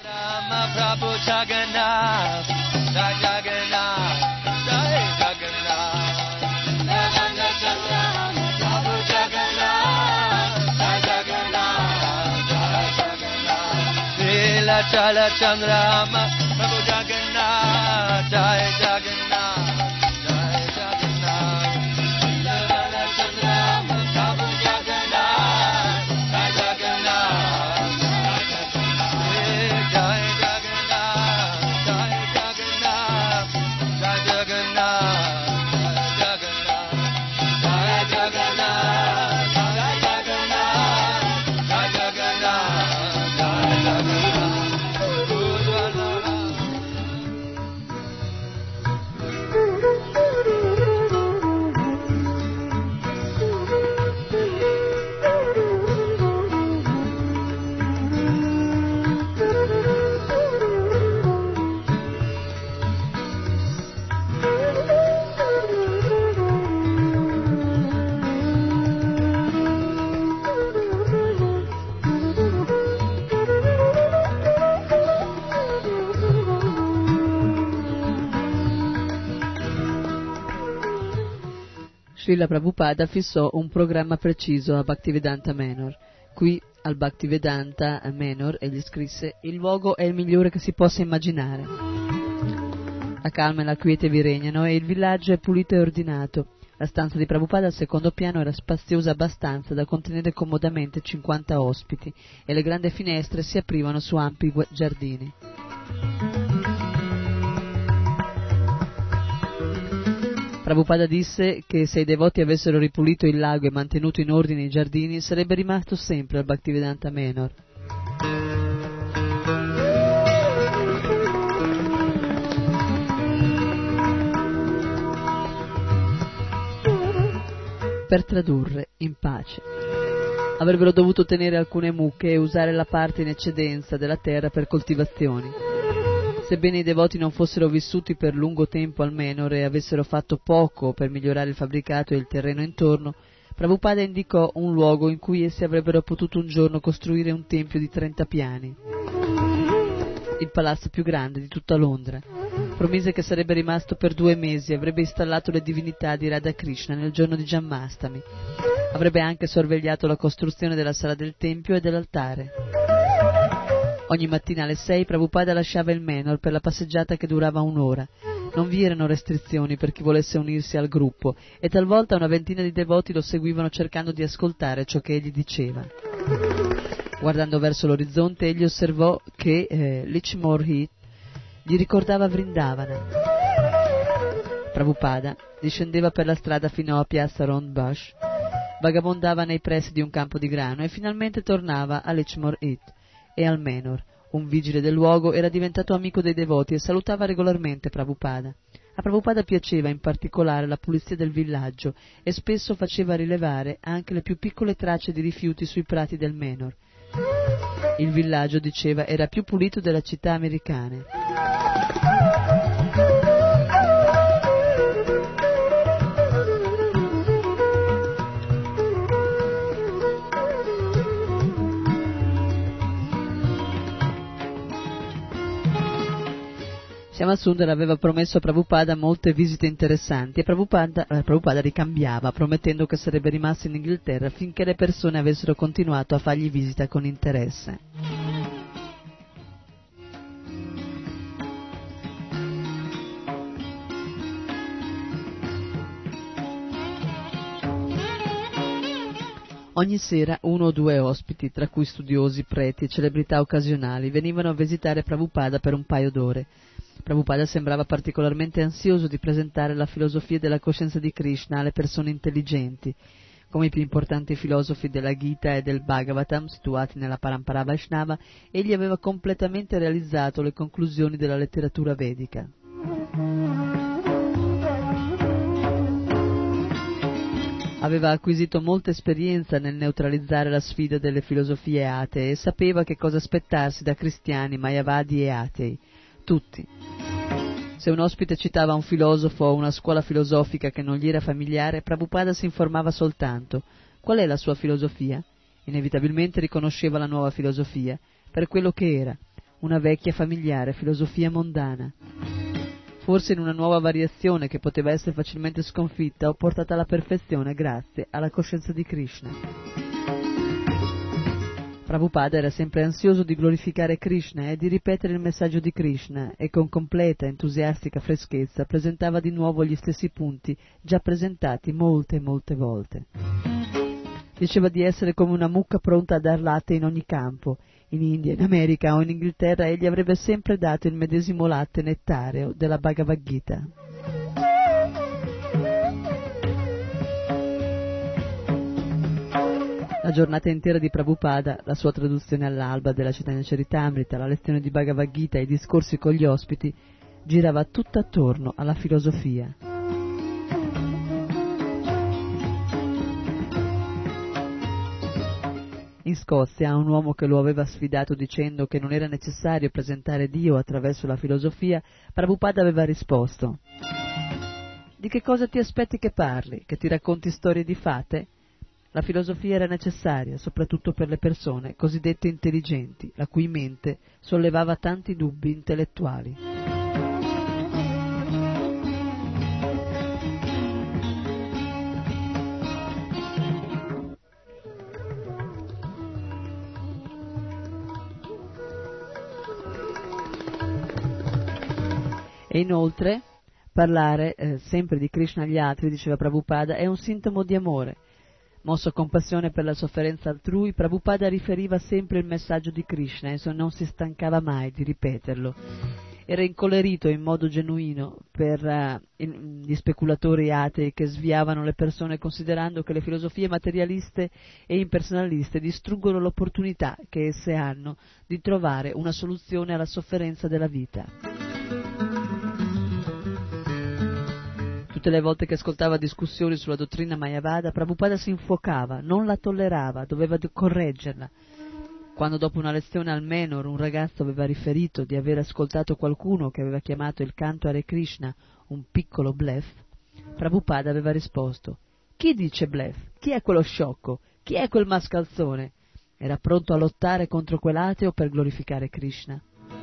Chala Chandrama Prabhu Jagannath Jai Jagannath Jai Jagannath Chala Chandrama Prabhu Jagannath Jai Jagannath Jai Jagannath Jai Jagannath Jai Jagannath Jai Jagannath Jai Jagannath Jai Jagannath Jai Jagannath Jai Jagannath
Srila Prabhupada fissò un programma preciso a Bhaktivedanta Manor. Qui, al Bhaktivedanta Manor, egli scrisse: il luogo è il migliore che si possa immaginare. La calma e la quiete vi regnano e il villaggio è pulito e ordinato. La stanza di Prabhupada al secondo piano era spaziosa abbastanza da contenere comodamente cinquanta ospiti e le grandi finestre si aprivano su ampi giardini. Prabhupada disse che se i devoti avessero ripulito il lago e mantenuto in ordine i giardini, sarebbe rimasto sempre al Bhaktivedanta Manor. Per tradurre in pace. Avrebbero dovuto tenere alcune mucche e usare la parte in eccedenza della terra per coltivazioni. Sebbene i devoti non fossero vissuti per lungo tempo al Manor e avessero fatto poco per migliorare il fabbricato e il terreno intorno, Prabhupada indicò un luogo in cui essi avrebbero potuto un giorno costruire un tempio di trenta piani, il palazzo più grande di tutta Londra. Promise che sarebbe rimasto per due mesi e avrebbe installato le divinità di Radha Krishna nel giorno di Janmastami. Avrebbe anche sorvegliato la costruzione della sala del tempio e dell'altare. Ogni mattina alle sei Prabhupada lasciava il Manor per la passeggiata che durava un'ora. Non vi erano restrizioni per chi volesse unirsi al gruppo e talvolta una ventina di devoti lo seguivano cercando di ascoltare ciò che egli diceva. Guardando verso l'orizzonte egli osservò che eh, Lichmore Heath gli ricordava Vrindavana. Prabhupada discendeva per la strada fino a Piazza Round Bush, vagabondava nei pressi di un campo di grano e finalmente tornava a Lichmore Heath e al Manor. Un vigile del luogo era diventato amico dei devoti e salutava regolarmente Prabhupada. A Prabhupada piaceva in particolare la pulizia del villaggio e spesso faceva rilevare anche le più piccole tracce di rifiuti sui prati del Manor. Il villaggio, diceva, era più pulito delle città americane. Shyama-Sundar aveva promesso a Prabhupada molte visite interessanti e Prabhupada, eh, Prabhupada ricambiava, promettendo che sarebbe rimasto in Inghilterra finché le persone avessero continuato a fargli visita con interesse. Ogni sera uno o due ospiti, tra cui studiosi, preti e celebrità occasionali, venivano a visitare Prabhupada per un paio d'ore. Prabhupada sembrava particolarmente ansioso di presentare la filosofia della coscienza di Krishna alle persone intelligenti. Come i più importanti filosofi della Gita e del Bhagavatam, situati nella Parampara Vaishnava, egli aveva completamente realizzato le conclusioni della letteratura vedica. Aveva acquisito molta esperienza nel neutralizzare la sfida delle filosofie atee e sapeva che cosa aspettarsi da cristiani, mayavadi e atei. Tutti. Se un ospite citava un filosofo o una scuola filosofica che non gli era familiare, Prabhupada si informava soltanto. Qual è la sua filosofia? Inevitabilmente riconosceva la nuova filosofia per quello che era, una vecchia familiare filosofia mondana. Forse in una nuova variazione che poteva essere facilmente sconfitta o portata alla perfezione grazie alla coscienza di Krishna. Prabhupada era sempre ansioso di glorificare Krishna e di ripetere il messaggio di Krishna e con completa, entusiastica freschezza presentava di nuovo gli stessi punti già presentati molte e molte volte. Diceva di essere come una mucca pronta a dar latte in ogni campo. In India, in America o in Inghilterra egli avrebbe sempre dato il medesimo latte nettareo della Bhagavad Gita. La giornata intera di Prabhupada, la sua traduzione all'alba della Chaitanya Charitamrita, la lezione di Bhagavad Gita e i discorsi con gli ospiti, girava tutta attorno alla filosofia. In Scozia, un uomo che lo aveva sfidato dicendo che non era necessario presentare Dio attraverso la filosofia, Prabhupada aveva risposto: «Di che cosa ti aspetti che parli? Che ti racconti storie di fate?» La filosofia era necessaria, soprattutto per le persone cosiddette intelligenti, la cui mente sollevava tanti dubbi intellettuali. E inoltre, parlare eh, sempre di Krishna agli altri, diceva Prabhupada, è un sintomo di amore. Mosso a compassione per la sofferenza altrui, Prabhupada riferiva sempre il messaggio di Krishna e non si stancava mai di ripeterlo. Era incolerito in modo genuino per uh, gli speculatori atei che sviavano le persone considerando che le filosofie materialiste e impersonaliste distruggono l'opportunità che esse hanno di trovare una soluzione alla sofferenza della vita. Tutte le volte che ascoltava discussioni sulla dottrina Mayavada, Prabhupada si infuocava, non la tollerava, doveva correggerla. Quando dopo una lezione al Menor un ragazzo aveva riferito di aver ascoltato qualcuno che aveva chiamato il canto Hare Krishna un piccolo bluff, Prabhupada aveva risposto: chi dice bluff? Chi è quello sciocco? Chi è quel mascalzone? Era pronto a lottare contro quell'ateo per glorificare Krishna.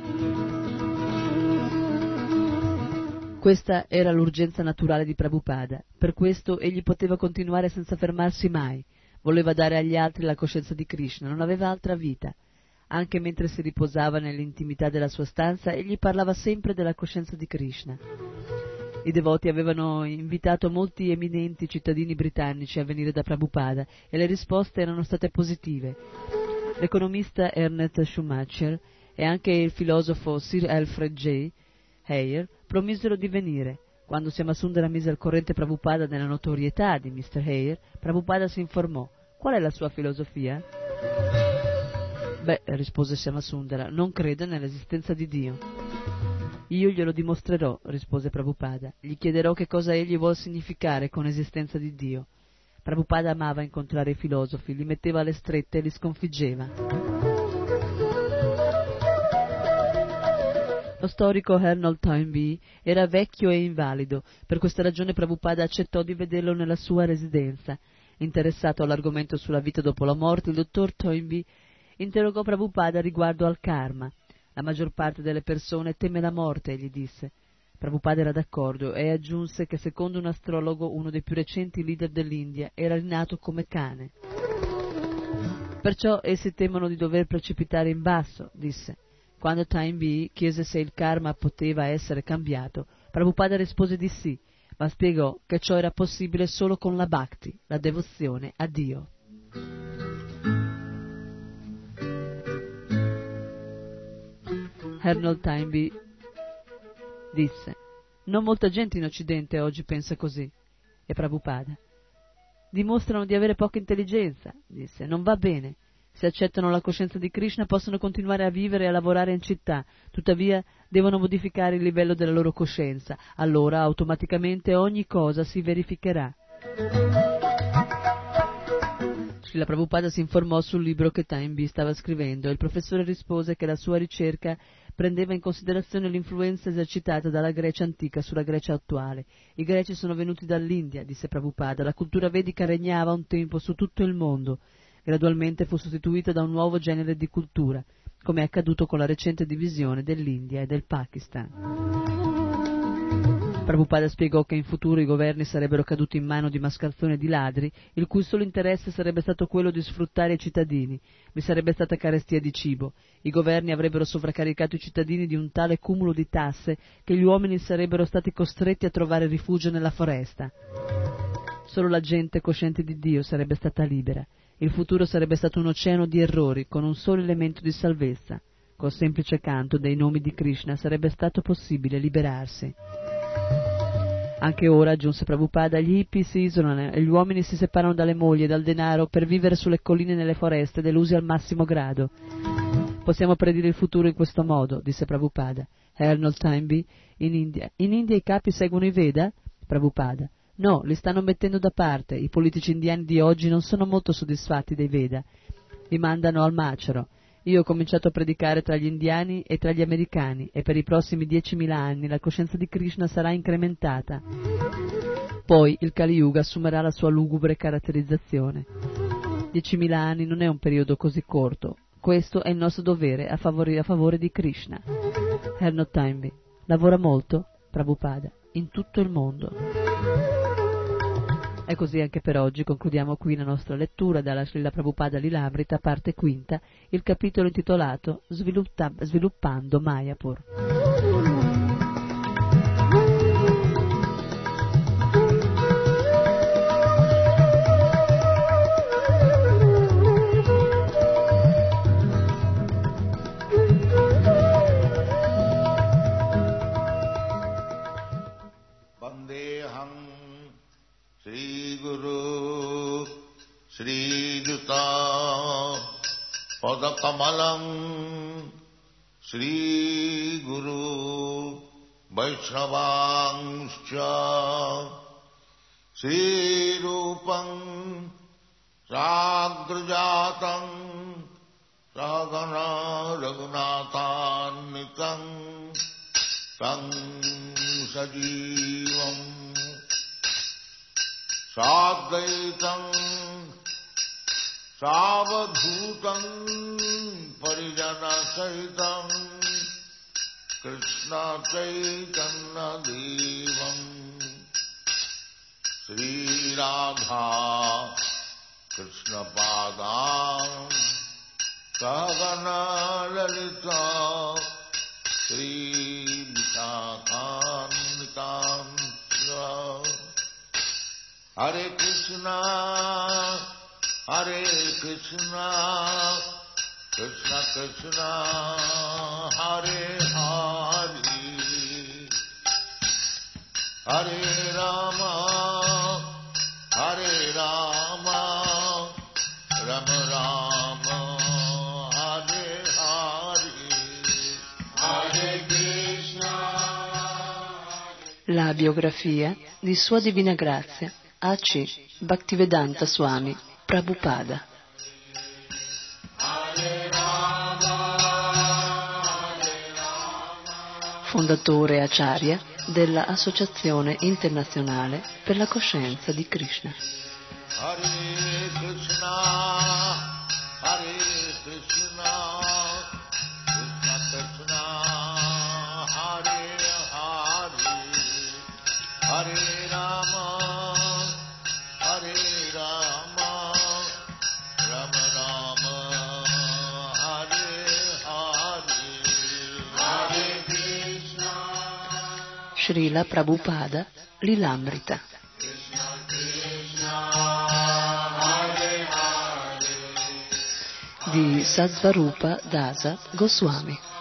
Questa era l'urgenza naturale di Prabhupada, per questo egli poteva continuare senza fermarsi mai. Voleva dare agli altri la coscienza di Krishna, non aveva altra vita. Anche mentre si riposava nell'intimità della sua stanza, egli parlava sempre della coscienza di Krishna. I devoti avevano invitato molti eminenti cittadini britannici a venire da Prabhupada e le risposte erano state positive. L'economista Ernest Schumacher e anche il filosofo Sir Alfred J. Hare promisero di venire. Quando Syamasundara mise al corrente Prabhupada della notorietà di mister Hare, Prabhupada si informò: qual è la sua filosofia? Beh, rispose Syamasundara, non crede nell'esistenza di Dio. Io glielo dimostrerò, rispose Prabhupada. Gli chiederò che cosa egli vuol significare con esistenza di Dio. Prabhupada amava incontrare i filosofi, li metteva alle strette e li sconfiggeva. Lo storico Arnold Toynbee era vecchio e invalido, per questa ragione Prabhupada accettò di vederlo nella sua residenza. Interessato all'argomento sulla vita dopo la morte, il dottor Toynbee interrogò Prabhupada riguardo al karma. La maggior parte delle persone teme la morte, egli disse. Prabhupada era d'accordo e aggiunse che secondo un astrologo uno dei più recenti leader dell'India era rinato come cane. Perciò essi temono di dover precipitare in basso, disse. Quando Toynbee chiese se il karma poteva essere cambiato, Prabhupada rispose di sì, ma spiegò che ciò era possibile solo con la bhakti, la devozione a Dio. Arnold Toynbee disse: non molta gente in Occidente oggi pensa così. E Prabhupada: dimostrano di avere poca intelligenza, disse, non va bene. Se accettano la coscienza di Krishna possono continuare a vivere e a lavorare in città, tuttavia devono modificare il livello della loro coscienza, allora automaticamente ogni cosa si verificherà. Srila Prabhupada si informò sul libro che Toynbee stava scrivendo e il professore rispose che la sua ricerca prendeva in considerazione l'influenza esercitata dalla Grecia antica sulla Grecia attuale. I greci sono venuti dall'India, disse Prabhupada, la cultura vedica regnava un tempo su tutto il mondo. Gradualmente fu sostituita da un nuovo genere di cultura, come è accaduto con la recente divisione dell'India e del Pakistan. Prabhupada spiegò che in futuro i governi sarebbero caduti in mano di mascalzoni e di ladri, il cui solo interesse sarebbe stato quello di sfruttare i cittadini. Vi sarebbe stata carestia di cibo. I governi avrebbero sovraccaricato i cittadini di un tale cumulo di tasse che gli uomini sarebbero stati costretti a trovare rifugio nella foresta. Solo la gente cosciente di Dio sarebbe stata libera. Il futuro sarebbe stato un oceano di errori con un solo elemento di salvezza. Col semplice canto dei nomi di Krishna sarebbe stato possibile liberarsi. Anche ora, aggiunse Prabhupada, gli hippie si isolano e gli uomini si separano dalle mogli e dal denaro per vivere sulle colline e nelle foreste delusi al massimo grado. Possiamo predire il futuro in questo modo, disse Prabhupada. Arnold Toynbee, in India. In India i capi seguono i Veda? Prabhupada. No, li stanno mettendo da parte. I politici indiani di oggi non sono molto soddisfatti dei Veda. Li mandano al macero. Io ho cominciato a predicare tra gli indiani e tra gli americani e per i prossimi diecimila anni la coscienza di Krishna sarà incrementata. Poi il Kali Yuga assumerà la sua lugubre caratterizzazione. Diecimila anni non è un periodo così corto. Questo è il nostro dovere a favore, a favore di Krishna. Arnold Toynbee lavora molto, Prabhupada, in tutto il mondo. E così anche per oggi concludiamo qui la nostra lettura dalla Srila Prabhupada Lilamrita, parte quinta, il capitolo intitolato Sviluppa- Sviluppando Mayapur.
Padakamalam Shri Guru Vaishnavangscha Shri Rupam Sagrajatam Sagana Raghunathannitam Tam Sajivam Sadvaitam Savadhutam Parijana Sahitam Krishna Chaitanya Devam Sri Radha Krishna Padam Sagana Lalita Sri Vishakhantam Hare Krishna Hare Krishna Krishna Krishna Hare Hare Hare Rama Hare Rama Rama Rama Hare Hare Hare Krishna.
La biografia di Sua Divina Grazia A C Bhaktivedanta Swami Prabhupada. Fondatore Acharya della Associazione Internazionale per la Coscienza di Krishna.
Hare Krishna, Hare Krishna, Krishna Krishna, Hare Hare, Hare Rama, Hare Rama, Rama Rama, Hare Hare, Hare Krishna.
Srila Prabhupada Lilamrita. Di Sattvarupa Dasa Goswami.